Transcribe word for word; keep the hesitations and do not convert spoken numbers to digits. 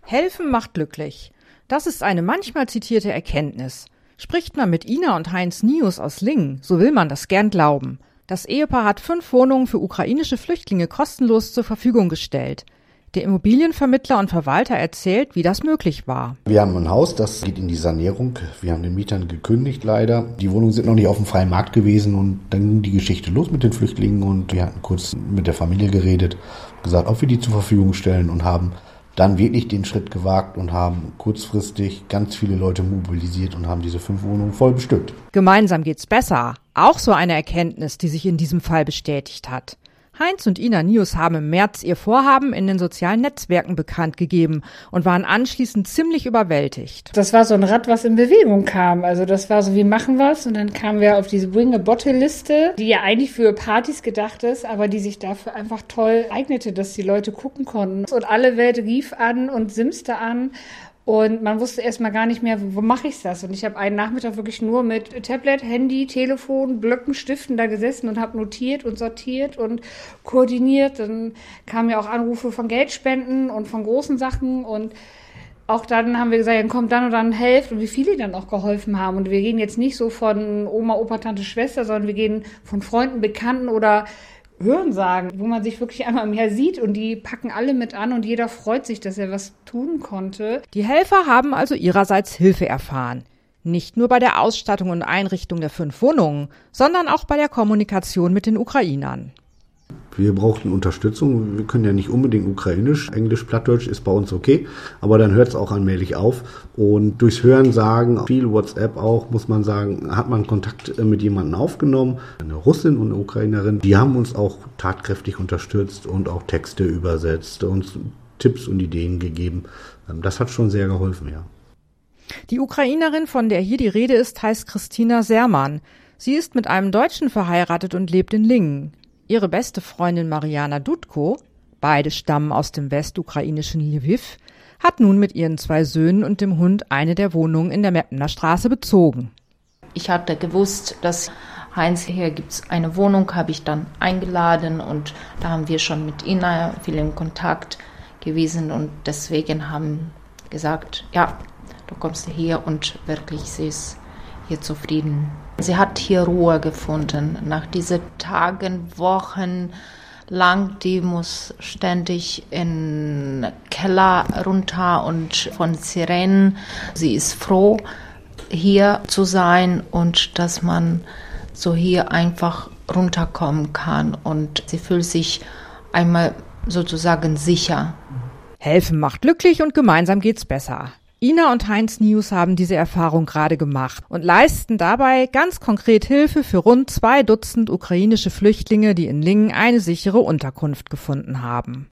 Helfen macht glücklich. Das ist eine manchmal zitierte Erkenntnis. Spricht man mit Ina und Heinz Nius aus Lingen, so will man das gern glauben. Das Ehepaar hat fünf Wohnungen für ukrainische Flüchtlinge kostenlos zur Verfügung gestellt. Der Immobilienvermittler und Verwalter erzählt, wie das möglich war. Wir haben ein Haus, das geht in die Sanierung. Wir haben den Mietern gekündigt, leider. Die Wohnungen sind noch nicht auf dem freien Markt gewesen und dann ging die Geschichte los mit den Flüchtlingen und wir hatten kurz mit der Familie geredet, gesagt, ob wir die zur Verfügung stellen und haben dann wirklich den Schritt gewagt und haben kurzfristig ganz viele Leute mobilisiert und haben diese fünf Wohnungen voll bestückt. Gemeinsam geht's besser. Auch so eine Erkenntnis, die sich in diesem Fall bestätigt hat. Heinz und Ina Nius haben im März ihr Vorhaben in den sozialen Netzwerken bekannt gegeben und waren anschließend ziemlich überwältigt. Das war so ein Rad, was in Bewegung kam. Also das war so, wie machen wir's? Und dann kamen wir auf diese Bring-a-Bottle-Liste, die ja eigentlich für Partys gedacht ist, aber die sich dafür einfach toll eignete, dass die Leute gucken konnten. Und alle Welt rief an und simste an. Und man wusste erstmal gar nicht mehr, wo mache ich das? Und ich habe einen Nachmittag wirklich nur mit Tablet, Handy, Telefon, Blöcken, Stiften da gesessen und habe notiert und sortiert und koordiniert. Dann kamen ja auch Anrufe von Geldspenden und von großen Sachen. Und auch dann haben wir gesagt, ja, kommt dann und dann helft. Und wie viele dann auch geholfen haben. Und wir gehen jetzt nicht so von Oma, Opa, Tante, Schwester, sondern wir gehen von Freunden, Bekannten oder Hörensagen, wo man sich wirklich einmal im Jahr sieht und die packen alle mit an und jeder freut sich, dass er was tun konnte. Die Helfer haben also ihrerseits Hilfe erfahren. Nicht nur bei der Ausstattung und Einrichtung der fünf Wohnungen, sondern auch bei der Kommunikation mit den Ukrainern. Wir brauchten Unterstützung. Wir können ja nicht unbedingt Ukrainisch. Englisch, Plattdeutsch ist bei uns okay, aber dann hört es auch allmählich auf. Und durchs Hören sagen, viel WhatsApp auch, muss man sagen, hat man Kontakt mit jemandem aufgenommen. Eine Russin und eine Ukrainerin, die haben uns auch tatkräftig unterstützt und auch Texte übersetzt, uns Tipps und Ideen gegeben. Das hat schon sehr geholfen, ja. Die Ukrainerin, von der hier die Rede ist, heißt Christina Sermann. Sie ist mit einem Deutschen verheiratet und lebt in Lingen. Ihre beste Freundin Mariana Dudko, beide stammen aus dem westukrainischen Lviv, hat nun mit ihren zwei Söhnen und dem Hund eine der Wohnungen in der Meppener Straße bezogen. Ich hatte gewusst, dass Heinz, hier gibt es eine Wohnung, habe ich dann eingeladen und da haben wir schon mit Ina viel in Kontakt gewesen und deswegen haben gesagt, ja, du kommst hier und wirklich, sie ist hier zufrieden. Sie hat hier Ruhe gefunden. Nach diesen Tagen, Wochen lang, die muss ständig in den Keller runter und von Sirenen. Sie ist froh, hier zu sein und dass man so hier einfach runterkommen kann. Und sie fühlt sich einmal sozusagen sicher. Helfen macht glücklich und gemeinsam geht's besser. Ina und Heinz Nius haben diese Erfahrung gerade gemacht und leisten dabei ganz konkret Hilfe für rund zwei Dutzend ukrainische Flüchtlinge, die in Lingen eine sichere Unterkunft gefunden haben.